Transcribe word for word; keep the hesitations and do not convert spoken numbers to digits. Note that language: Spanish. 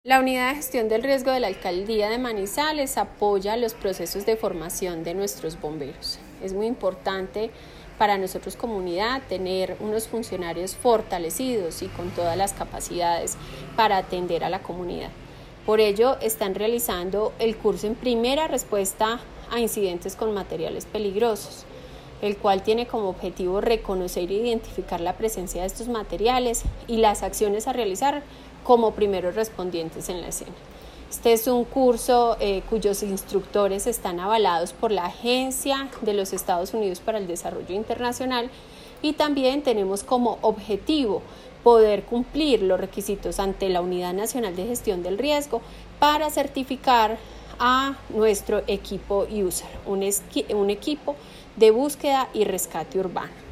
La Unidad de Gestión del Riesgo de la Alcaldía de Manizales apoya los procesos de formación de nuestros bomberos. Es muy importante para nosotros comunidad tener unos funcionarios fortalecidos y con todas las capacidades para atender a la comunidad. Por ello están realizando el curso en primera respuesta a incidentes con materiales peligrosos, el cual tiene como objetivo reconocer e identificar la presencia de estos materiales y las acciones a realizar como primeros respondientes en la escena. Este es un curso eh, cuyos instructores están avalados por la Agencia de los Estados Unidos para el Desarrollo Internacional y también tenemos como objetivo poder cumplir los requisitos ante la Unidad Nacional de Gestión del Riesgo para certificar a nuestro equipo U S A R, un, un equipo de búsqueda y rescate urbano.